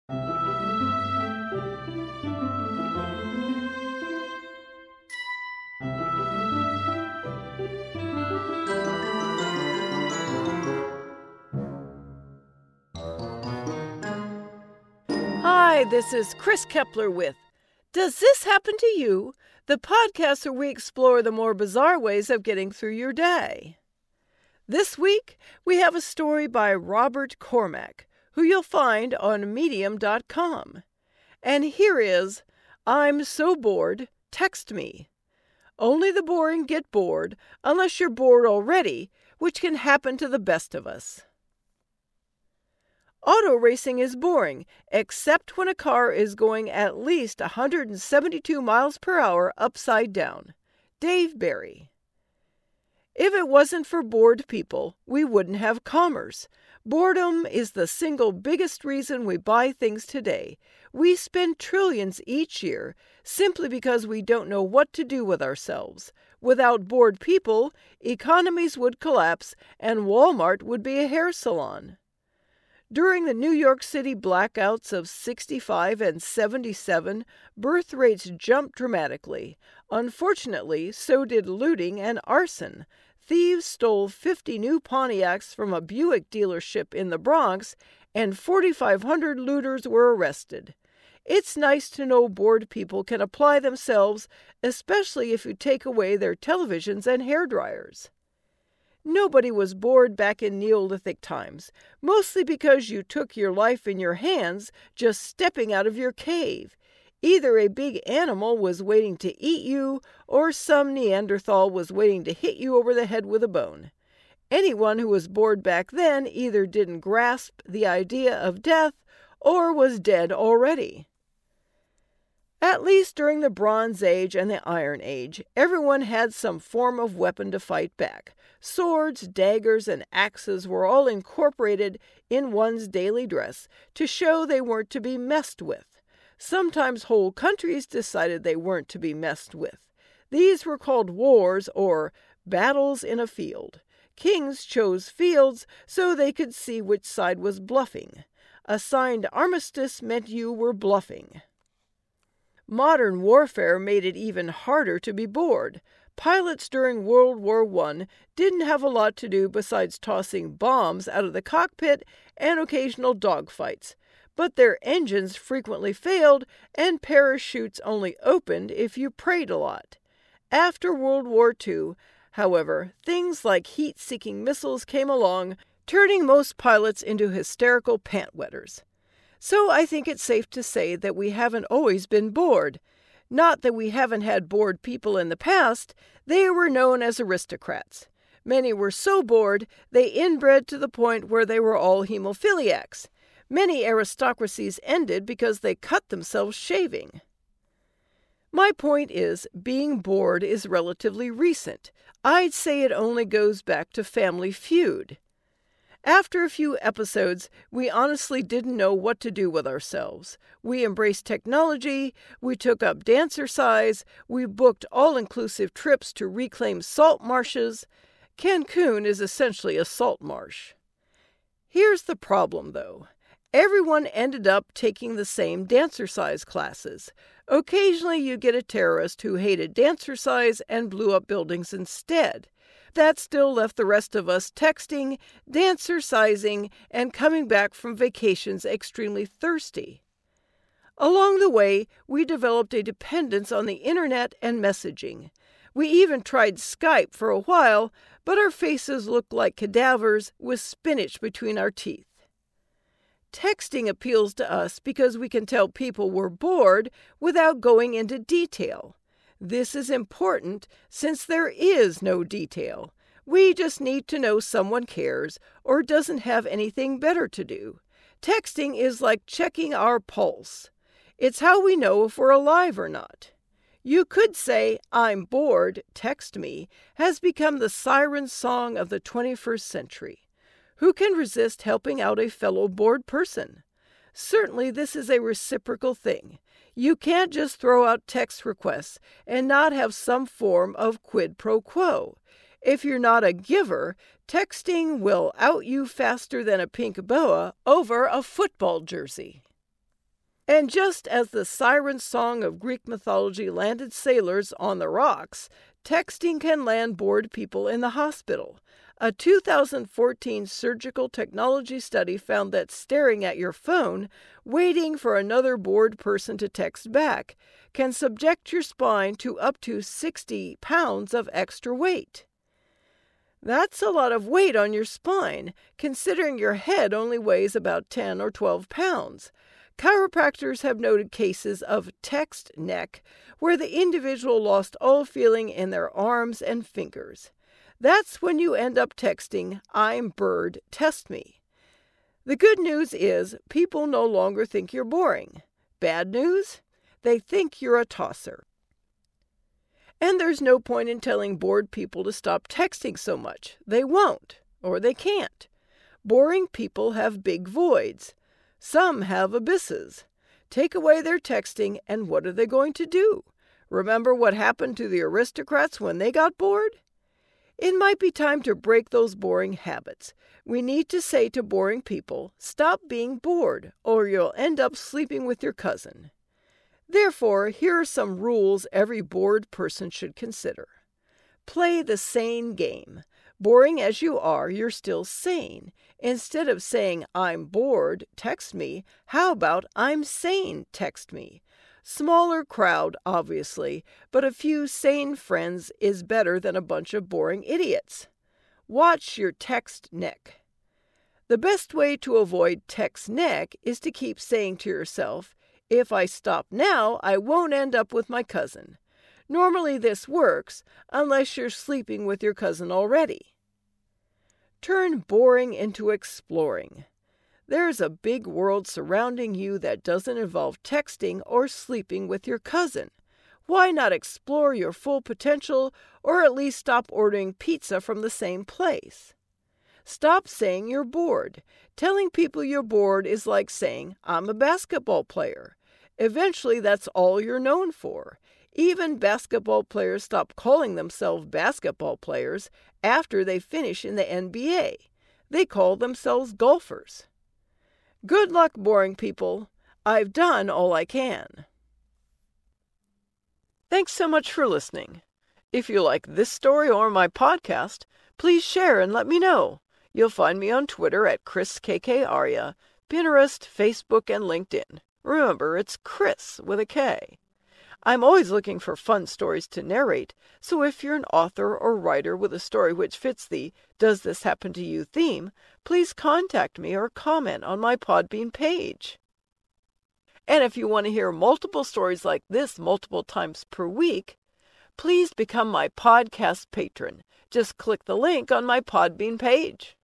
Hi, this is Chris Kepler with Does This Happen to You? The podcast where we explore the more bizarre ways of getting through your day. This week, we have a story by Robert Cormack, who you'll find on Medium.com. And here is I'm So Bored, Text Me. Only the boring get bored, unless you're bored already, which can happen to the best of us. Auto racing is boring, except when a car is going at least 172 miles per hour upside down. Dave Barry. If it wasn't for bored people, we wouldn't have commerce. Boredom is the single biggest reason we buy things today. We spend trillions each year simply because we don't know what to do with ourselves. Without bored people, economies would collapse and Walmart would be a hair salon. During the New York City blackouts of 65 and 77, birth rates jumped dramatically. Unfortunately, so did looting and arson. Thieves stole 50 new Pontiacs from a Buick dealership in the Bronx, and 4,500 looters were arrested. It's nice to know bored people can apply themselves, especially if you take away their televisions and hairdryers. Nobody was bored back in Neolithic times, mostly because you took your life in your hands just stepping out of your cave. Either a big animal was waiting to eat you, or some Neanderthal was waiting to hit you over the head with a bone. Anyone who was bored back then either didn't grasp the idea of death or was dead already. At least during the Bronze Age and the Iron Age, everyone had some form of weapon to fight back. Swords, daggers, and axes were all incorporated in one's daily dress to show they weren't to be messed with. Sometimes whole countries decided they weren't to be messed with. These were called wars or battles in a field. Kings chose fields so they could see which side was bluffing. A signed armistice meant you were bluffing. Modern warfare made it even harder to be bored. Pilots during World War I didn't have a lot to do besides tossing bombs out of the cockpit and occasional dogfights. But their engines frequently failed and parachutes only opened if you prayed a lot. After World War II, however, things like heat-seeking missiles came along, turning most pilots into hysterical pant-wetters. So I think it's safe to say that we haven't always been bored. Not that we haven't had bored people in the past, they were known as aristocrats. Many were so bored, they inbred to the point where they were all hemophiliacs. Many aristocracies ended because they cut themselves shaving. My point is, being bored is relatively recent. I'd say it only goes back to Family Feud. After a few episodes, we honestly didn't know what to do with ourselves. We embraced technology, we took up dancercise, we booked all-inclusive trips to reclaim salt marshes. Cancun is essentially a salt marsh. Here's the problem, though. Everyone ended up taking the same dancercise classes. Occasionally you get a terrorist who hated dancercise and blew up buildings instead. That still left the rest of us texting, dancercising, and coming back from vacations extremely thirsty. Along the way, we developed a dependence on the internet and messaging. We even tried Skype for a while, but our faces looked like cadavers with spinach between our teeth. Texting appeals to us because we can tell people we're bored without going into detail. This is important since there is no detail. We just need to know someone cares or doesn't have anything better to do. Texting is like checking our pulse. It's how we know if we're alive or not. You could say, "I'm bored, text me," has become the siren song of the 21st century. Who can resist helping out a fellow bored person? Certainly this is a reciprocal thing. You can't just throw out text requests and not have some form of quid pro quo. If you're not a giver, texting will out you faster than a pink boa over a football jersey. And just as the siren song of Greek mythology landed sailors on the rocks, texting can land bored people in the hospital. A 2014 surgical technology study found that staring at your phone, waiting for another bored person to text back, can subject your spine to up to 60 pounds of extra weight. That's a lot of weight on your spine, considering your head only weighs about 10 or 12 pounds. Chiropractors have noted cases of text neck, where the individual lost all feeling in their arms and fingers. That's when you end up texting, "I'm bird, test me." The good news is people no longer think you're boring. Bad news? They think you're a tosser. And there's no point in telling bored people to stop texting so much. They won't, or they can't. Boring people have big voids. Some have abysses. Take away their texting, and what are they going to do? Remember what happened to the aristocrats when they got bored? It might be time to break those boring habits. We need to say to boring people, stop being bored, or you'll end up sleeping with your cousin. Therefore, here are some rules every bored person should consider. Play the sane game. Boring as you are, you're still sane. Instead of saying, "I'm bored, text me," how about "I'm sane, text me"? Smaller crowd, obviously, but a few sane friends is better than a bunch of boring idiots. Watch your text neck. The best way to avoid text neck is to keep saying to yourself, "If I stop now, I won't end up with my cousin." Normally this works, unless you're sleeping with your cousin already. Turn boring into exploring. There's a big world surrounding you that doesn't involve texting or sleeping with your cousin. Why not explore your full potential, or at least stop ordering pizza from the same place? Stop saying you're bored. Telling people you're bored is like saying, "I'm a basketball player." Eventually, that's all you're known for. Even basketball players stop calling themselves basketball players after they finish in the NBA. They call themselves golfers. Good luck, boring people. I've done all I can. Thanks so much for listening. If you like this story or my podcast, please share and let me know. You'll find me on Twitter at ChrisKKArya, Pinterest, Facebook, and LinkedIn. Remember, it's Chris with a K. I'm always looking for fun stories to narrate, so if you're an author or writer with a story which fits the "Does This Happen to You" theme, please contact me or comment on my Podbean page. And if you want to hear multiple stories like this multiple times per week, please become my podcast patron. Just click the link on my Podbean page.